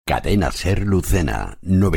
Cadena Ser Lucena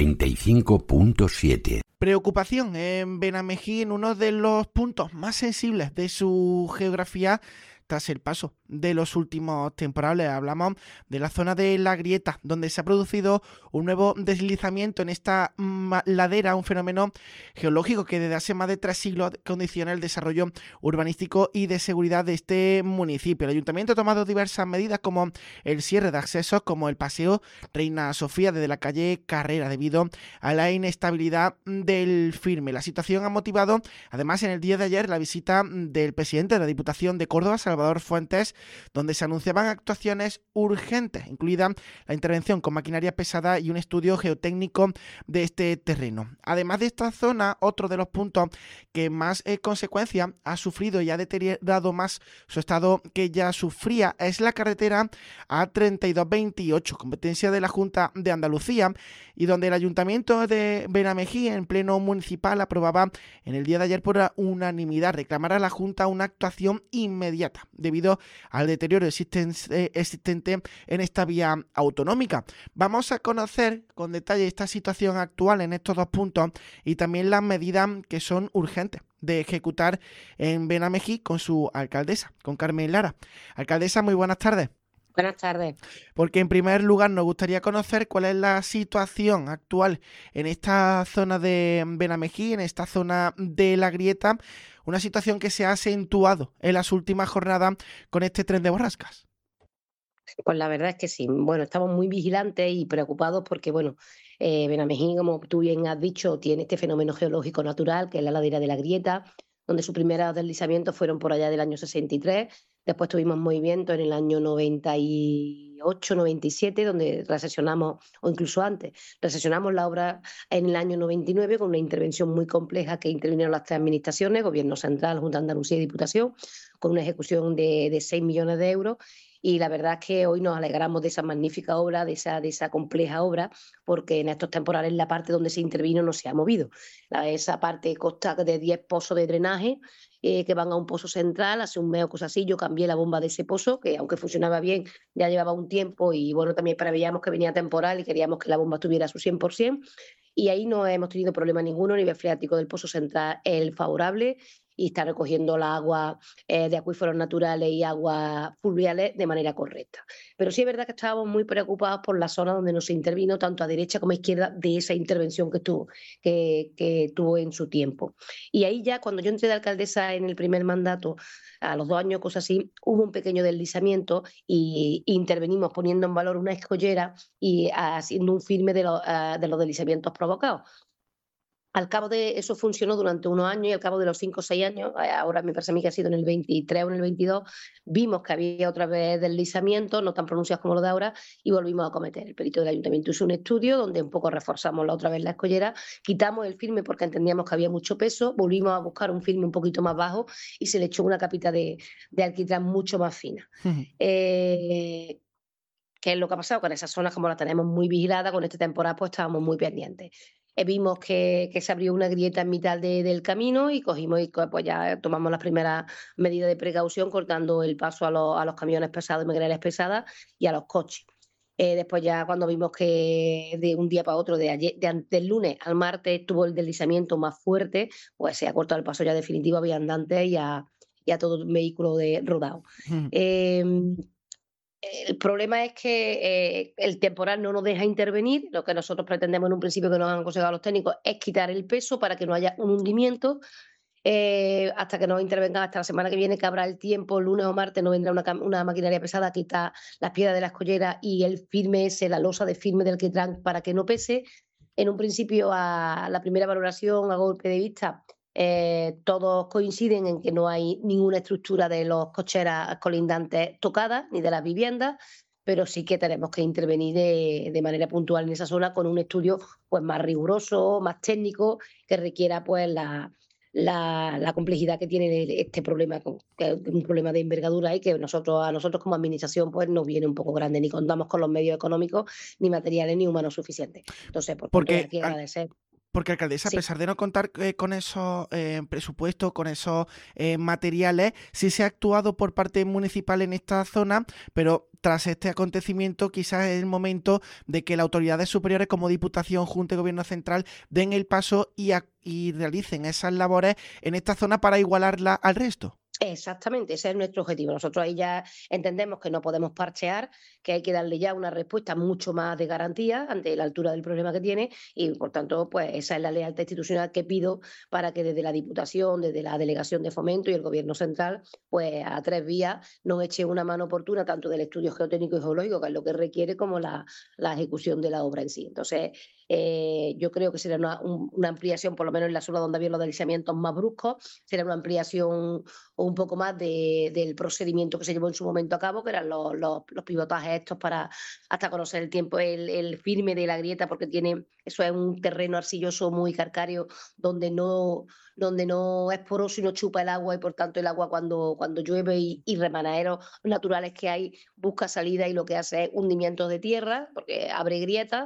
95.7. Preocupación en Benamejí, en uno de los puntos más sensibles de su geografía tras el paso de los últimos temporales. Hablamos de la zona de La Grieta, donde se ha producido un nuevo deslizamiento en esta ladera, un fenómeno geológico que desde hace más de 3 siglos condiciona el desarrollo urbanístico y de seguridad de este municipio. El ayuntamiento ha tomado diversas medidas como el cierre de accesos, como el paseo Reina Sofía desde la calle Carrera, debido a la inestabilidad del firme. La situación ha motivado, además, en el día de ayer, la visita del presidente de la Diputación de Córdoba, Salvador Fuentes, donde se anunciaban actuaciones urgentes, incluida la intervención con maquinaria pesada y un estudio geotécnico de este terreno. Además de esta zona, otro de los puntos que más consecuencia ha sufrido y ha deteriorado más su estado que ya sufría es la carretera A3228, competencia de la Junta de Andalucía, y donde el Ayuntamiento de Benamejí, en pleno municipal, aprobaba en el día de ayer por unanimidad reclamar a la Junta una actuación inmediata debido al deterioro existente en esta vía autonómica. Vamos a conocer con detalle esta situación actual en estos dos puntos y también las medidas que son urgentes de ejecutar en Benamejí con su alcaldesa, con Carmen Lara. Alcaldesa, muy buenas tardes. Buenas tardes. Porque en primer lugar nos gustaría conocer cuál es la situación actual en esta zona de Benamejí, en esta zona de La Grieta, una situación que se ha acentuado en las últimas jornadas con este tren de borrascas. Pues la verdad es que sí. Bueno, estamos muy vigilantes y preocupados porque, Benamejí, como tú bien has dicho, tiene este fenómeno geológico natural, que es la ladera de La Grieta, donde sus primeros deslizamientos fueron por allá del año 63. Después tuvimos movimiento en el año 98, 97, donde recesionamos, o incluso antes, recesionamos la obra en el año 99 con una intervención muy compleja que intervinieron las tres administraciones, Gobierno Central, Junta de Andalucía y Diputación, con una ejecución de 6 millones de euros. Y la verdad es que hoy nos alegramos de esa magnífica obra, de esa compleja obra, porque en estos temporales la parte donde se intervino no se ha movido. Esa parte consta de 10 pozos de drenaje que van a un pozo central. Hace un mes o cosas así yo cambié la bomba de ese pozo, que aunque funcionaba bien, ya llevaba un tiempo y bueno, también preveíamos que venía temporal y queríamos que la bomba estuviera a su 100%. Y ahí no hemos tenido problema ninguno. El nivel freático del pozo central es el favorable y está recogiendo la agua de acuíferos naturales y aguas fluviales de manera correcta. Pero sí es verdad que estábamos muy preocupados por la zona donde no se intervino, tanto a derecha como a izquierda, de esa intervención que tuvo en su tiempo. Y ahí ya, cuando yo entré de alcaldesa en el primer mandato, a los 2 años, cosas así, hubo un pequeño deslizamiento y intervenimos poniendo en valor una escollera y haciendo un firme de los deslizamientos provocados. Al cabo de eso funcionó durante unos años y al cabo de los 5 o 6 años, ahora me parece a mí que ha sido en el 23 o en el 22, vimos que había otra vez deslizamientos, no tan pronunciados como los de ahora, y volvimos a cometer. El perito del ayuntamiento hizo un estudio donde un poco reforzamos otra vez la escollera, quitamos el firme porque entendíamos que había mucho peso, volvimos a buscar un firme un poquito más bajo y se le echó una capita de alquitrán mucho más fina. ¿Qué es lo que ha pasado? Con esas zonas, como las tenemos muy vigiladas, con esta temporada pues estábamos muy pendientes. Vimos que se abrió una grieta en mitad del camino y cogimos y pues ya tomamos las primeras medidas de precaución, cortando el paso a los camiones pesados y maquinarias pesadas y a los coches. Después ya cuando vimos que de un día para otro, del lunes al martes, tuvo el deslizamiento más fuerte, pues se ha cortado el paso ya definitivo a viandantes y a todo el vehículo rodado. El problema es que el temporal no nos deja intervenir. Lo que nosotros pretendemos en un principio, que nos han aconsejado los técnicos, es quitar el peso para que no haya un hundimiento. Hasta que nos intervengan hasta la semana que viene, que habrá el tiempo, lunes o martes, no vendrá una maquinaria pesada a quitar las piedras de la escollera y el firme ese, la losa de firme del alquitrán, para que no pese. En un principio, a la primera valoración, a golpe de vista, todos coinciden en que no hay ninguna estructura de los cocheras colindantes tocada, ni de las viviendas, pero sí que tenemos que intervenir de manera puntual en esa zona con un estudio pues más riguroso, más técnico, que requiera pues la complejidad que tiene este problema, que es un problema de envergadura y que a nosotros como administración pues nos viene un poco grande, ni contamos con los medios económicos, ni materiales, ni humanos suficientes. Entonces, por tanto, hay que agradecer. Porque, alcaldesa, a Sí. pesar de no contar con esos presupuestos, con esos materiales, sí se ha actuado por parte municipal en esta zona, pero tras este acontecimiento quizás es el momento de que las autoridades superiores como Diputación, Junta y Gobierno Central den el paso y realicen esas labores en esta zona para igualarla al resto. Exactamente, ese es nuestro objetivo. Nosotros ahí ya entendemos que no podemos parchear, que hay que darle ya una respuesta mucho más de garantía ante la altura del problema que tiene y, por tanto, pues esa es la lealtad institucional que pido para que desde la Diputación, desde la Delegación de Fomento y el Gobierno Central, pues a tres vías nos eche una mano oportuna tanto del estudio geotécnico y geológico, que es lo que requiere, como la ejecución de la obra en sí. Entonces, yo creo que será una ampliación, por lo menos en la zona donde había los deslizamientos más bruscos, será una ampliación o un poco más del procedimiento que se llevó en su momento a cabo, que eran los pivotajes estos para hasta conocer el tiempo, el firme de la grieta, porque eso es un terreno arcilloso muy calcáreo donde no es poroso y no chupa el agua, y por tanto el agua cuando llueve y remanaderos naturales que hay busca salida y lo que hace es hundimientos de tierra porque abre grietas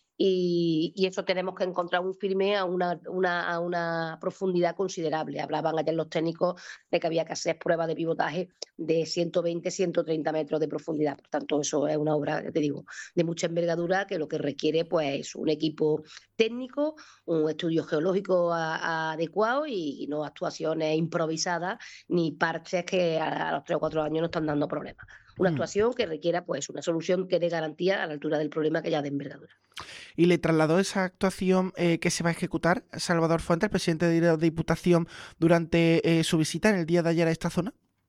y eso tenemos que encontrar un firme a una profundidad considerable. Hablaban ayer los técnicos de que había que hacer pruebas de pivotaje de 120, 130 metros de profundidad. Por tanto, eso es una obra, ya te digo, de mucha envergadura que lo que requiere pues es un equipo técnico, un estudio geológico adecuado y no actuaciones improvisadas ni parches que a los 3 o 4 años nos están dando problemas. Una Mm. actuación que requiera pues una solución que dé garantía a la altura del problema que ya de envergadura. Y le trasladó esa actuación que se va a ejecutar Salvador Fuentes, el presidente de la Diputación, durante su visita en el día de ayer a esta zona.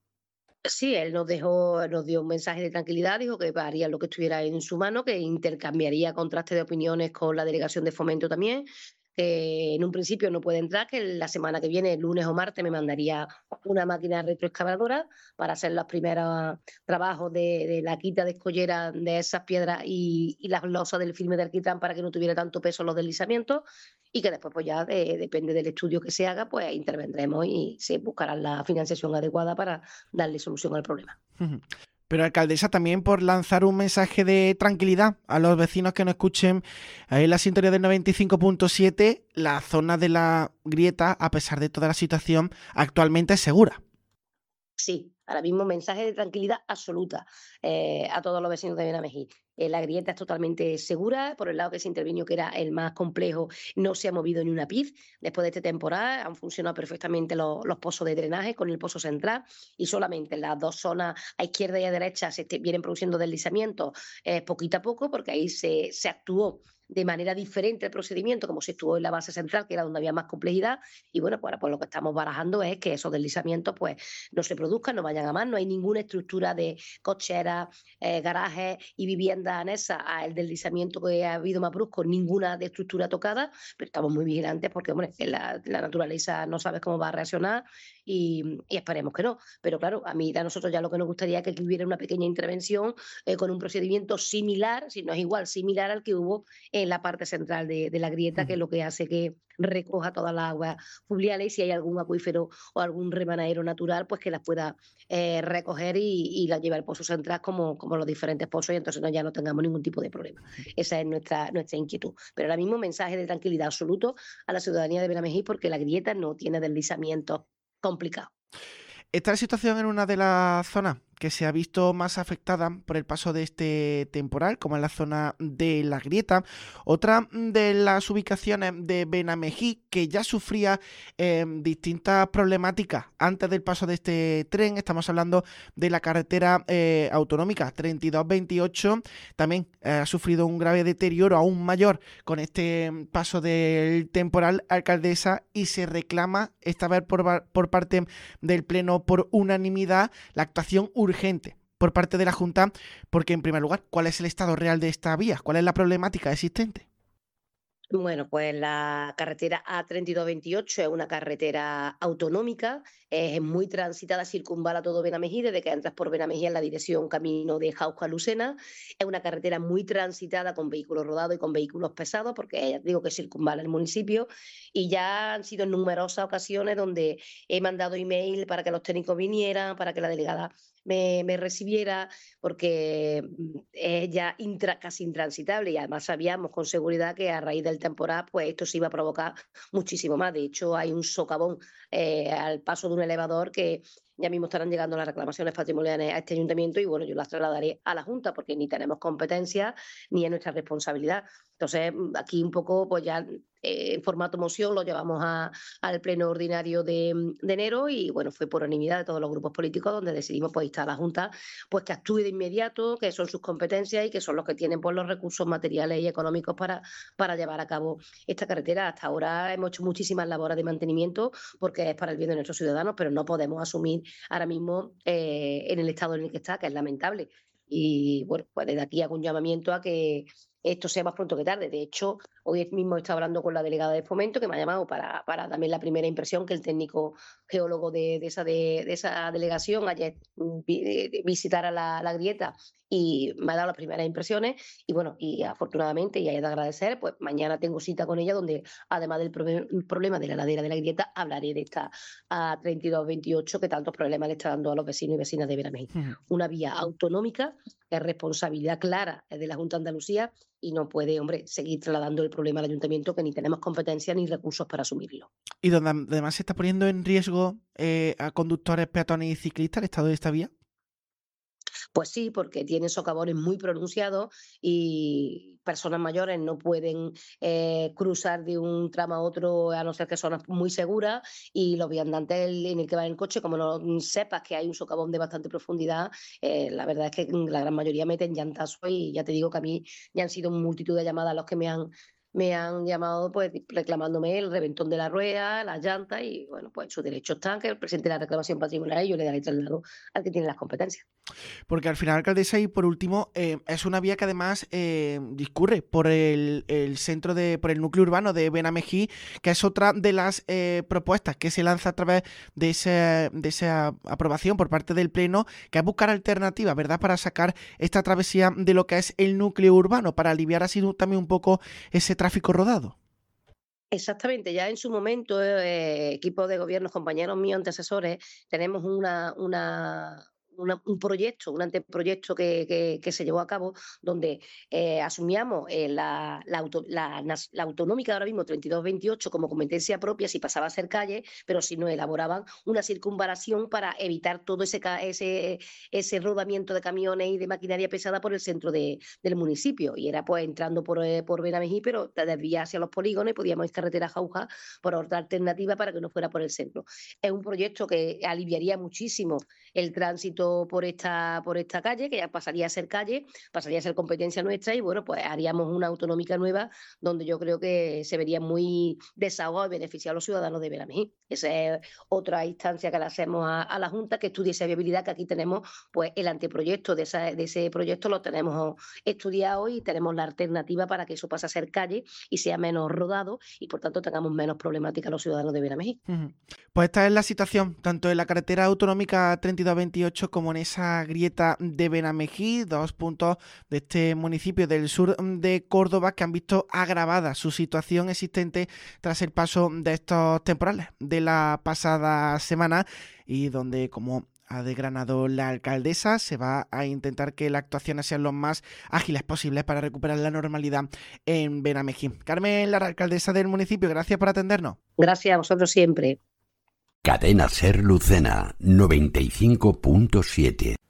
Sí, él nos dio un mensaje de tranquilidad, dijo que haría lo que estuviera en su mano, que intercambiaría contraste de opiniones con la delegación de Fomento también, que en un principio no puede entrar, que la semana que viene, el lunes o martes, me mandaría una máquina retroexcavadora para hacer los primeros trabajos de la quita de escollera de esas piedras y las losas del firme de alquitrán para que no tuviera tanto peso los deslizamientos y que después pues ya depende del estudio que se haga, pues intervendremos y se buscará la financiación adecuada para darle solución al problema. Ujú. Pero, alcaldesa, también por lanzar un mensaje de tranquilidad a los vecinos que nos escuchen en la sintonía del 95.7, la zona de la grieta, a pesar de toda la situación, actualmente es segura. Sí, ahora mismo mensaje de tranquilidad absoluta a todos los vecinos de Benamejí. La grieta es totalmente segura, por el lado que se intervino, que era el más complejo, no se ha movido ni una pizca. Después de este temporal han funcionado perfectamente los pozos de drenaje con el pozo central y solamente en las dos zonas, a izquierda y a derecha, vienen produciendo deslizamientos poquito a poco, porque ahí se actuó de manera diferente el procedimiento, como se actuó en la base central, que era donde había más complejidad. Y bueno, pues ahora pues lo que estamos barajando es que esos deslizamientos pues no se produzcan, no vayan a más, no hay ninguna estructura de cocheras, garajes y viviendas anexas al deslizamiento que ha habido más brusco, ninguna de estructura tocada, pero estamos muy vigilantes porque, hombre, la naturaleza no sabes cómo va a reaccionar y esperemos que no. Pero claro, a nosotros ya lo que nos gustaría es que hubiera una pequeña intervención con un procedimiento similar, si no es igual, similar al que hubo en la parte central de la grieta, que es lo que hace que recoja todas las aguas fluviales y si hay algún acuífero o algún remanadero natural, pues que las pueda recoger y las lleve al pozo central como los diferentes pozos y entonces ya no tengamos ningún tipo de problema. Esa es nuestra inquietud. Pero ahora mismo mensaje de tranquilidad absoluto a la ciudadanía de Benamejí porque la grieta no tiene deslizamientos complicados. Esta situación en una de las zonas que se ha visto más afectada por el paso de este temporal, como en la zona de la grieta. Otra de las ubicaciones de Benamejí, que ya sufría distintas problemáticas antes del paso de este tren. Estamos hablando de la carretera autonómica 3228. También ha sufrido un grave deterioro aún mayor con este paso del temporal, alcaldesa, y se reclama esta vez por parte del Pleno por unanimidad la actuación urgente por parte de la Junta, porque en primer lugar, ¿cuál es el estado real de esta vía? ¿Cuál es la problemática existente? Bueno, pues la carretera A3228 es una carretera autonómica, es muy transitada, circunvala todo Benamejí, desde que entras por Benamejí en la dirección camino de Jauja a Lucena. Es una carretera muy transitada con vehículos rodados y con vehículos pesados, porque ya digo que circunvala el municipio, y ya han sido en numerosas ocasiones donde he mandado email para que los técnicos vinieran, para que la delegada me recibiera, porque es ya casi intransitable, y además sabíamos con seguridad que a raíz del temporal pues esto se iba a provocar muchísimo más. De hecho, hay un socavón al paso de un elevador que ya mismo estarán llegando las reclamaciones patrimoniales a este ayuntamiento, y bueno, yo las trasladaré a la Junta porque ni tenemos competencia ni es nuestra responsabilidad. Entonces, aquí un poco, pues ya en formato moción lo llevamos al pleno ordinario de enero, y bueno, fue por unanimidad de todos los grupos políticos donde decidimos pues instar a la Junta pues que actúe de inmediato, que son sus competencias y que son los que tienen pues los recursos materiales y económicos para llevar a cabo esta carretera. Hasta ahora hemos hecho muchísimas labores de mantenimiento porque es para el bien de nuestros ciudadanos, pero no podemos asumir ahora mismo en el estado en el que está, que es lamentable. Y bueno, pues desde aquí hago un llamamiento a que esto sea más pronto que tarde. De hecho, hoy mismo he estado hablando con la delegada de Fomento, que me ha llamado para también la primera impresión, que el técnico geólogo de esa delegación ayer visitara la grieta, y me ha dado las primeras impresiones. Y bueno, y afortunadamente, y hay de agradecer, pues mañana tengo cita con ella, donde además del problema de la ladera de la grieta, hablaré de esta A3228 que tantos problemas le está dando a los vecinos y vecinas de Benamejí. Una vía autonómica, es responsabilidad clara de la Junta de Andalucía, y no puede, hombre, seguir trasladando el problema al ayuntamiento, que ni tenemos competencia ni recursos para asumirlo. Y donde además se está poniendo en riesgo a conductores, peatones y ciclistas el estado de esta vía. Pues sí, porque tiene socavones muy pronunciados y personas mayores no pueden cruzar de un tramo a otro, a no ser que son muy seguras, y los viandantes en el que va en el coche, como no sepas que hay un socavón de bastante profundidad, la verdad es que la gran mayoría meten llantazos, y ya te digo que a mí ya han sido multitud de llamadas los que me han llamado pues reclamándome el reventón de la rueda, las llantas, y bueno, pues su derecho está, que presente la reclamación patrimonial y yo le daré traslado al que tiene las competencias. Porque al final, alcaldesa, y por último, es una vía que además discurre por el centro por el núcleo urbano de Benamejí, que es otra de las propuestas que se lanza a través de esa aprobación por parte del Pleno, que es buscar alternativas, ¿verdad?, para sacar esta travesía de lo que es el núcleo urbano, para aliviar así también un poco ese tráfico rodado. Exactamente, ya en su momento, equipo de gobierno, compañeros míos, antecesores, tenemos un proyecto, un anteproyecto que se llevó a cabo, donde asumíamos la autonómica ahora mismo 3228 como competencia propia si pasaba a ser calle, pero si no elaboraban una circunvalación para evitar todo ese rodamiento de camiones y de maquinaria pesada por el centro del municipio. Y era pues entrando por Benamejí, pero te desvías hacia los polígonos y podíamos ir carretera Jauja por otra alternativa para que no fuera por el centro. Es un proyecto que aliviaría muchísimo el tránsito por esta calle, que ya pasaría a ser calle, pasaría a ser competencia nuestra, y bueno, pues haríamos una autonómica nueva donde yo creo que se vería muy desahogado y beneficiado a los ciudadanos de Benamejí. Esa es otra instancia que le hacemos a la Junta, que estudie esa viabilidad, que aquí tenemos pues el anteproyecto de ese proyecto, lo tenemos estudiado, y tenemos la alternativa para que eso pase a ser calle y sea menos rodado, y por tanto tengamos menos problemática a los ciudadanos de Benamejí. Pues esta es la situación, tanto en la carretera autonómica 3228 como en esa grieta de Benamejí, 2 puntos de este municipio del sur de Córdoba que han visto agravada su situación existente tras el paso de estos temporales de la pasada semana, y donde, como ha desgranado la alcaldesa, se va a intentar que las actuaciones sean lo más ágiles posibles para recuperar la normalidad en Benamejí. Carmen Lara, alcaldesa del municipio, gracias por atendernos. Gracias a vosotros siempre. Cadena SER Lucena 95.7.